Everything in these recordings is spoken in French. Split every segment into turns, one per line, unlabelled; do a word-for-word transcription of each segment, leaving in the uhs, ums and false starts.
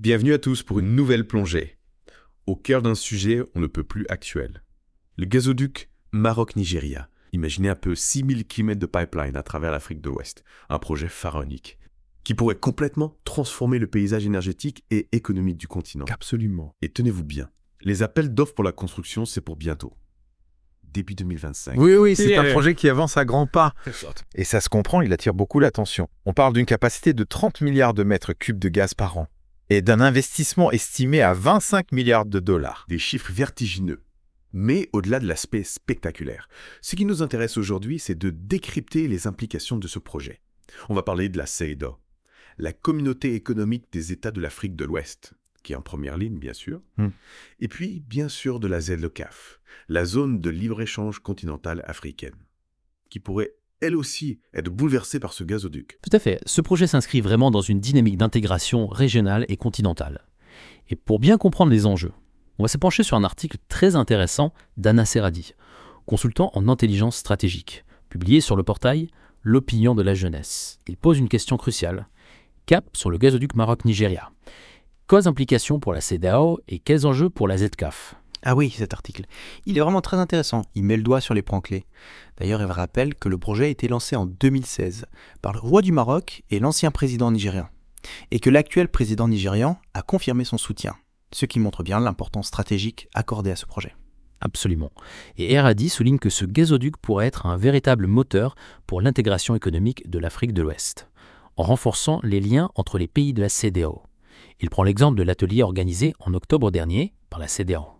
Bienvenue à tous pour une nouvelle plongée, au cœur d'un sujet on ne peut plus actuel. Le gazoduc Maroc-Nigeria. Imaginez un peu six mille kilomètres de pipeline à travers l'Afrique de l'Ouest, un projet pharaonique, qui pourrait complètement transformer le paysage énergétique et économique du continent.
Absolument.
Et tenez-vous bien, les appels d'offres pour la construction, c'est pour bientôt. Début deux mille vingt-cinq.
Oui, oui, c'est
Et
un
euh,
projet qui avance à grands pas. Et ça se comprend, il attire beaucoup l'attention. On parle d'une capacité de trente milliards de mètres cubes de gaz par an et d'un investissement estimé à vingt-cinq milliards de dollars.
Des chiffres vertigineux. Mais au-delà de l'aspect spectaculaire, ce qui nous intéresse aujourd'hui, c'est de décrypter les implications de ce projet. On va parler de la C E D A O, la communauté économique des États de l'Afrique de l'Ouest, qui est en première ligne, bien sûr,
Hmm.
et puis, bien sûr, de la Z L O C A F, la zone de libre-échange continentale africaine, qui pourrait, elle aussi, être bouleversée par ce gazoduc.
Tout à fait. Ce projet s'inscrit vraiment dans une dynamique d'intégration régionale et continentale. Et pour bien comprendre les enjeux, on va se pencher sur un article très intéressant d'Anna Serradi, consultant en intelligence stratégique, publié sur le portail L'Opinion de la jeunesse. Il pose une question cruciale. Cap sur le gazoduc Maroc-Nigeria. Quelles implications pour la C E D A O et quels enjeux pour la Z C A F?
Ah oui, cet article. Il est vraiment très intéressant. Il met le doigt sur les points clés. D'ailleurs, il rappelle que le projet a été lancé en deux mille seize par le roi du Maroc et l'ancien président nigérien, et que l'actuel président nigérian a confirmé son soutien, ce qui montre bien l'importance stratégique accordée à ce projet.
Absolument. Et Erhadi souligne que ce gazoduc pourrait être un véritable moteur pour l'intégration économique de l'Afrique de l'Ouest, en renforçant les liens entre les pays de la C E D A O. Il prend l'exemple de l'atelier organisé en octobre dernier par la C E D A O.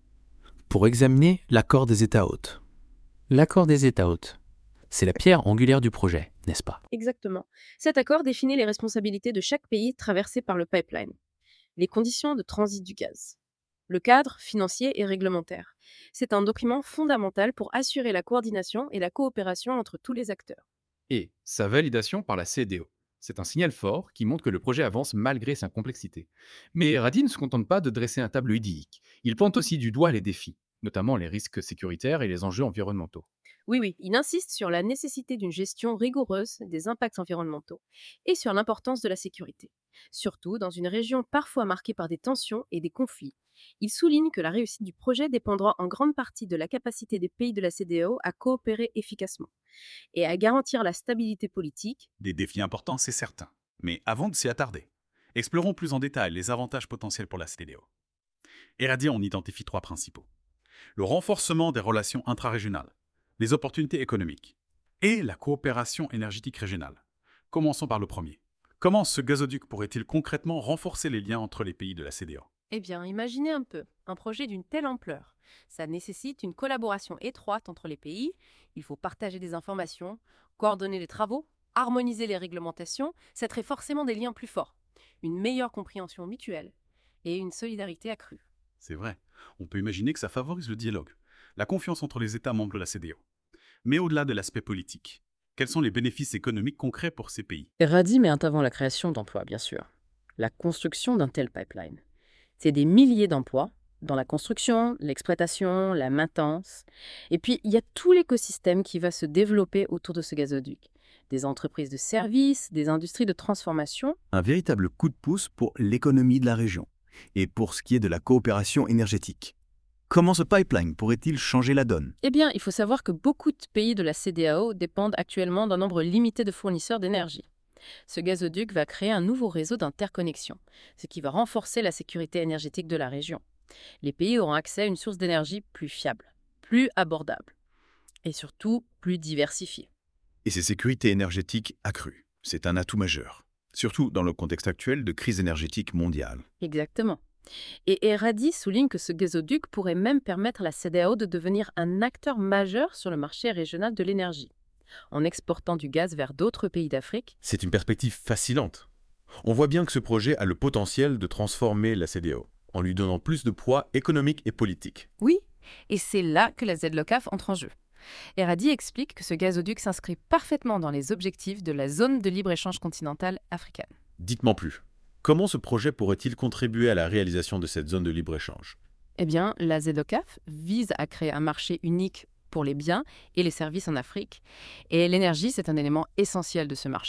Pour examiner l'accord des États hôtes.
L'accord des États hôtes. C'est la pierre angulaire du projet, n'est-ce pas?
Exactement. Cet accord définit les responsabilités de chaque pays traversé par le pipeline, les conditions de transit du gaz, le cadre financier et réglementaire. C'est un document fondamental pour assurer la coordination et la coopération entre tous les acteurs.
Et sa validation par la C E D A O. C'est un signal fort qui montre que le projet avance malgré sa complexité. Mais Radi ne se contente pas de dresser un tableau idyllique. Il pointe aussi du doigt les défis, notamment les risques sécuritaires et les enjeux environnementaux.
Oui, oui, il insiste sur la nécessité d'une gestion rigoureuse des impacts environnementaux et sur l'importance de la sécurité, surtout dans une région parfois marquée par des tensions et des conflits. Il souligne que la réussite du projet dépendra en grande partie de la capacité des pays de la C E D A O à coopérer efficacement et à garantir la stabilité politique.
Des défis importants, c'est certain. Mais avant de s'y attarder, explorons plus en détail les avantages potentiels pour la C E D A O. Eradia en identifie trois principaux. Le renforcement des relations intrarégionales, les opportunités économiques et la coopération énergétique régionale. Commençons par le premier. Comment ce gazoduc pourrait-il concrètement renforcer les liens entre les pays de la C E D A O?
Eh bien, imaginez un peu, un projet d'une telle ampleur. Ça nécessite une collaboration étroite entre les pays. Il faut partager des informations, coordonner les travaux, harmoniser les réglementations. Ça crée forcément des liens plus forts, une meilleure compréhension mutuelle et une solidarité accrue.
C'est vrai, on peut imaginer que ça favorise le dialogue, la confiance entre les États membres de la C E D A O. Mais au-delà de l'aspect politique, quels sont les bénéfices économiques concrets pour ces pays?
Radi met en avant la création d'emplois, bien sûr. La construction d'un tel pipeline. C'est des milliers d'emplois dans la construction, l'exploitation, la maintenance. Et puis, il y a tout l'écosystème qui va se développer autour de ce gazoduc. Des entreprises de services, des industries de transformation.
Un véritable coup de pouce pour l'économie de la région et pour ce qui est de la coopération énergétique. Comment ce pipeline pourrait-il changer la donne?
Eh bien, il faut savoir que beaucoup de pays de la C E D A O dépendent actuellement d'un nombre limité de fournisseurs d'énergie. Ce gazoduc va créer un nouveau réseau d'interconnexion, ce qui va renforcer la sécurité énergétique de la région. Les pays auront accès à une source d'énergie plus fiable, plus abordable et surtout plus diversifiée.
Et ces sécurités énergétiques accrues, c'est un atout majeur, surtout dans le contexte actuel de crise énergétique mondiale.
Exactement. Et Erhadi souligne que ce gazoduc pourrait même permettre à la C E D A O de devenir un acteur majeur sur le marché régional de l'énergie, en exportant du gaz vers d'autres pays d'Afrique.
C'est une perspective fascinante. On voit bien que ce projet a le potentiel de transformer la C E D A O, en lui donnant plus de poids économique et politique.
Oui, et c'est là que la Z L O C A F entre en jeu. Erhadi explique que ce gazoduc s'inscrit parfaitement dans les objectifs de la zone de libre-échange continentale africaine.
Dites-moi plus. Comment ce projet pourrait-il contribuer à la réalisation de cette zone de libre-échange?
Eh bien, la Z L O C A F vise à créer un marché unique pour les biens et les services en Afrique. Et l'énergie, c'est un élément essentiel de ce marché.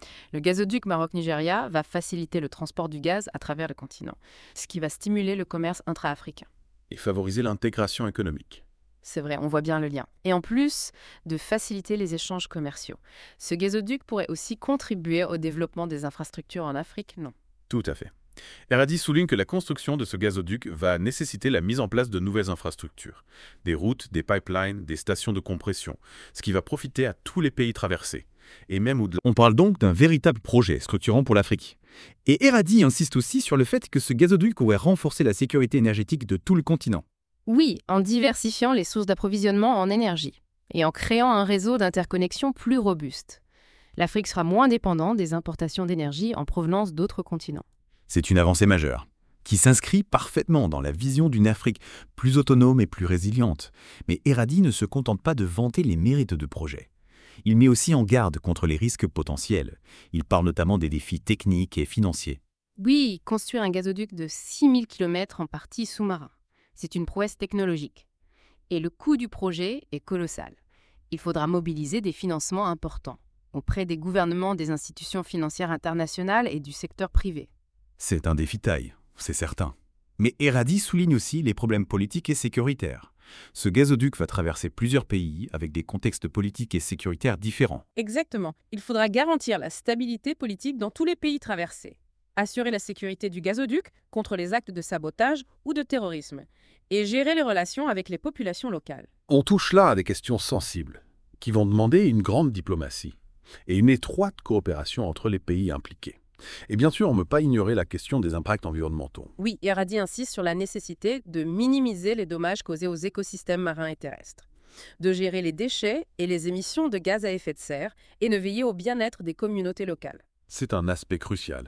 Le gazoduc Maroc-Nigeria va faciliter le transport du gaz à travers le continent, ce qui va stimuler le commerce intra-africain.
Et favoriser l'intégration économique.
C'est vrai, on voit bien le lien. Et en plus de faciliter les échanges commerciaux, ce gazoduc pourrait aussi contribuer au développement des infrastructures en Afrique, non?
Tout à fait. Erhadi souligne que la construction de ce gazoduc va nécessiter la mise en place de nouvelles infrastructures, des routes, des pipelines, des stations de compression, ce qui va profiter à tous les pays traversés, et même au-delà.
On parle donc d'un véritable projet structurant pour l'Afrique. Et Erhadi insiste aussi sur le fait que ce gazoduc pourrait renforcer la sécurité énergétique de tout le continent.
Oui, en diversifiant les sources d'approvisionnement en énergie et en créant un réseau d'interconnexion plus robuste. L'Afrique sera moins dépendante des importations d'énergie en provenance d'autres continents.
C'est une avancée majeure, qui s'inscrit parfaitement dans la vision d'une Afrique plus autonome et plus résiliente. Mais Erhadi ne se contente pas de vanter les mérites de projet. Il met aussi en garde contre les risques potentiels. Il parle notamment des défis techniques et financiers.
Oui, construire un gazoduc de six mille kilomètres en partie sous-marin, c'est une prouesse technologique. Et le coût du projet est colossal. Il faudra mobiliser des financements importants auprès des gouvernements, des institutions financières internationales et du secteur privé.
C'est un défi taille, c'est certain. Mais Erhadi souligne aussi les problèmes politiques et sécuritaires. Ce gazoduc va traverser plusieurs pays avec des contextes politiques et sécuritaires différents.
Exactement. Il faudra garantir la stabilité politique dans tous les pays traversés, assurer la sécurité du gazoduc contre les actes de sabotage ou de terrorisme, et gérer les relations avec les populations locales.
On touche là à des questions sensibles, qui vont demander une grande diplomatie et une étroite coopération entre les pays impliqués. Et bien sûr, on ne peut pas ignorer la question des impacts environnementaux.
Oui, Erhadi insiste sur la nécessité de minimiser les dommages causés aux écosystèmes marins et terrestres, de gérer les déchets et les émissions de gaz à effet de serre et de veiller au bien-être des communautés locales.
C'est un aspect crucial.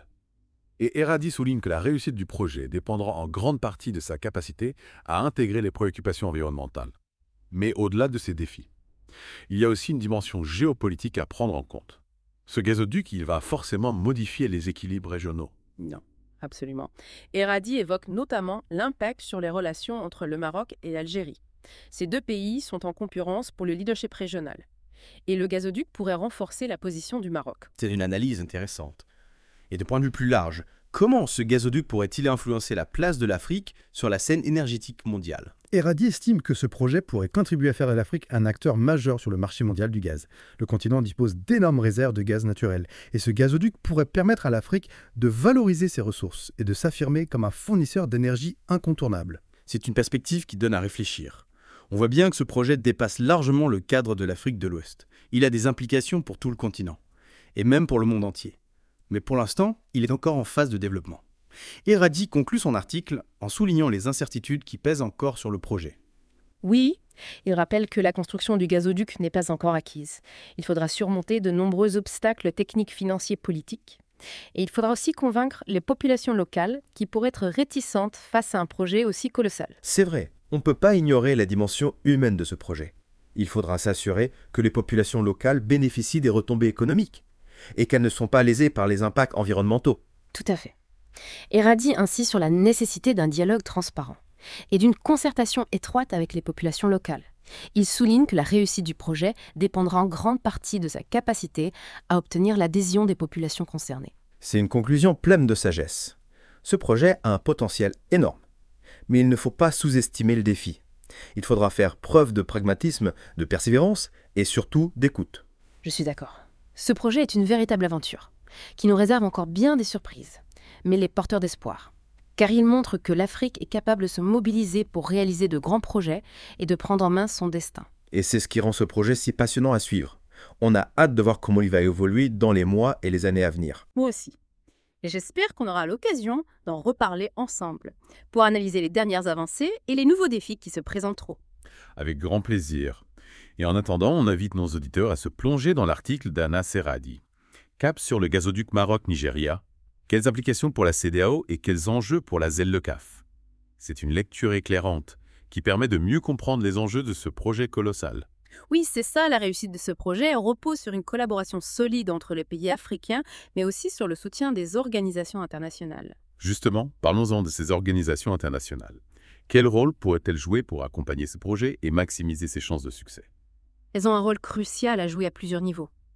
Et Erhadi souligne que la réussite du projet dépendra en grande partie de sa capacité à intégrer les préoccupations environnementales. Mais au-delà de ces défis, il y a aussi une dimension géopolitique à prendre en compte. Ce gazoduc, il va forcément modifier les équilibres régionaux.
Non, absolument. Erhadi évoque notamment l'impact sur les relations entre le Maroc et l'Algérie. Ces deux pays sont en concurrence pour le leadership régional. Et le gazoduc pourrait renforcer la position du Maroc.
C'est une analyse intéressante. Et de point de vue plus large, comment ce gazoduc pourrait-il influencer la place de l'Afrique sur la scène énergétique mondiale?
Erhadi estime que ce projet pourrait contribuer à faire de l'Afrique un acteur majeur sur le marché mondial du gaz. Le continent dispose d'énormes réserves de gaz naturel, et ce gazoduc pourrait permettre à l'Afrique de valoriser ses ressources et de s'affirmer comme un fournisseur d'énergie incontournable.
C'est une perspective qui donne à réfléchir. On voit bien que ce projet dépasse largement le cadre de l'Afrique de l'Ouest. Il a des implications pour tout le continent, et même pour le monde entier. Mais pour l'instant, il est encore en phase de développement. Erhadi conclut son article en soulignant les incertitudes qui pèsent encore sur le projet.
Oui, il rappelle que la construction du gazoduc n'est pas encore acquise. Il faudra surmonter de nombreux obstacles techniques, financiers, politiques. Et il faudra aussi convaincre les populations locales qui pourraient être réticentes face à un projet aussi colossal.
C'est vrai, on ne peut pas ignorer la dimension humaine de ce projet. Il faudra s'assurer que les populations locales bénéficient des retombées économiques et qu'elles ne sont pas lésées par les impacts environnementaux.
Tout à fait. Erhadi insiste sur la nécessité d'un dialogue transparent et d'une concertation étroite avec les populations locales. Il souligne que la réussite du projet dépendra en grande partie de sa capacité à obtenir l'adhésion des populations concernées.
C'est une conclusion pleine de sagesse. Ce projet a un potentiel énorme, mais il ne faut pas sous-estimer le défi. Il faudra faire preuve de pragmatisme, de persévérance et surtout d'écoute.
Je suis d'accord. Ce projet est une véritable aventure, qui nous réserve encore bien des surprises, mais il est porteur d'espoir. Car il montre que l'Afrique est capable de se mobiliser pour réaliser de grands projets et de prendre en main son destin.
Et c'est ce qui rend ce projet si passionnant à suivre. On a hâte de voir comment il va évoluer dans les mois et les années à venir.
Moi aussi. Et j'espère qu'on aura l'occasion d'en reparler ensemble, pour analyser les dernières avancées et les nouveaux défis qui se présenteront.
Avec grand plaisir. Et en attendant, on invite nos auditeurs à se plonger dans l'article d'Anna Serhadi. Cap sur le gazoduc Maroc-Nigeria. Quelles applications pour la C D A O et quels enjeux pour la Z L E C A F? C'est une lecture éclairante qui permet de mieux comprendre les enjeux de ce projet colossal.
Oui, c'est ça, la réussite de ce projet repose sur une collaboration solide entre les pays africains, mais aussi sur le soutien des organisations internationales.
Justement, parlons-en de ces organisations internationales. Quel rôle pourraient-elles jouer pour accompagner ce projet et maximiser ses chances de succès?
Elles ont un rôle crucial à jouer à plusieurs niveaux.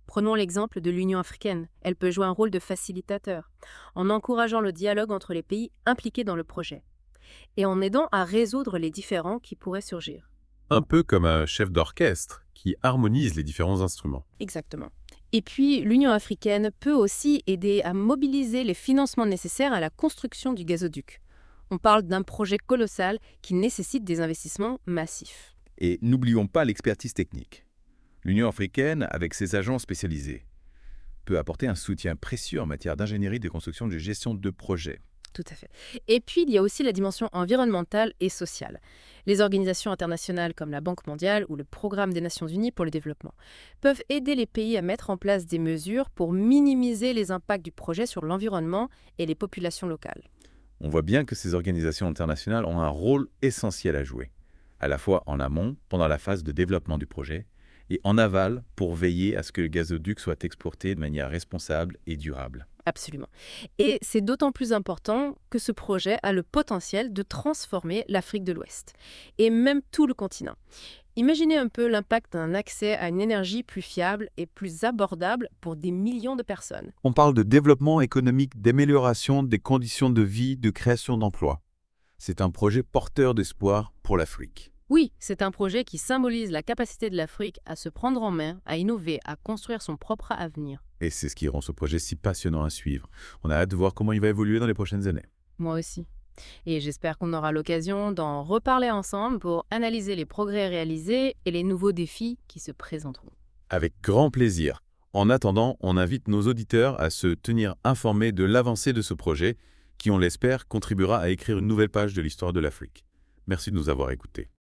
Prenons l'exemple de l'Union africaine. Elle peut jouer un rôle de facilitateur, en encourageant le dialogue entre les pays impliqués dans le projet, et en aidant à résoudre les différends qui pourraient surgir.
Un peu comme un chef d'orchestre qui harmonise les différents instruments.
Exactement. Et puis, l'Union africaine peut aussi aider à mobiliser les financements nécessaires à la construction du gazoduc. On parle d'un projet colossal qui nécessite des investissements massifs.
Et n'oublions pas l'expertise technique. L'Union africaine, avec ses agents spécialisés, peut apporter un soutien précieux en matière d'ingénierie de construction et de gestion de projets.
Tout à fait. Et puis, il y a aussi la dimension environnementale et sociale. Les organisations internationales comme la Banque mondiale ou le Programme des Nations unies pour le développement peuvent aider les pays à mettre en place des mesures pour minimiser les impacts du projet sur l'environnement et les populations locales.
On voit bien que ces organisations internationales ont un rôle essentiel à jouer, à la fois en amont, pendant la phase de développement du projet, et en aval pour veiller à ce que le gazoduc soit exporté de manière responsable et durable.
Absolument. Et c'est d'autant plus important que ce projet a le potentiel de transformer l'Afrique de l'Ouest, et même tout le continent. Imaginez un peu l'impact d'un accès à une énergie plus fiable et plus abordable pour des millions de personnes.
On parle de développement économique, d'amélioration des conditions de vie, de création d'emplois. C'est un projet porteur d'espoir pour l'Afrique.
Oui, c'est un projet qui symbolise la capacité de l'Afrique à se prendre en main, à innover, à construire son propre avenir.
Et c'est ce qui rend ce projet si passionnant à suivre. On a hâte de voir comment il va évoluer dans les prochaines années.
Moi aussi. Et j'espère qu'on aura l'occasion d'en reparler ensemble pour analyser les progrès réalisés et les nouveaux défis qui se présenteront.
Avec grand plaisir. En attendant, on invite nos auditeurs à se tenir informés de l'avancée de ce projet qui, on l'espère, contribuera à écrire une nouvelle page de l'histoire de l'Afrique. Merci de nous avoir écoutés.